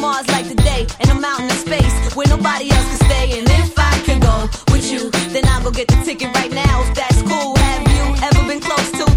Mars like today, and I'm out in the space where nobody else can stay. And if I could go with you, then I'll go get the ticket right now. If that's cool, have you ever been close to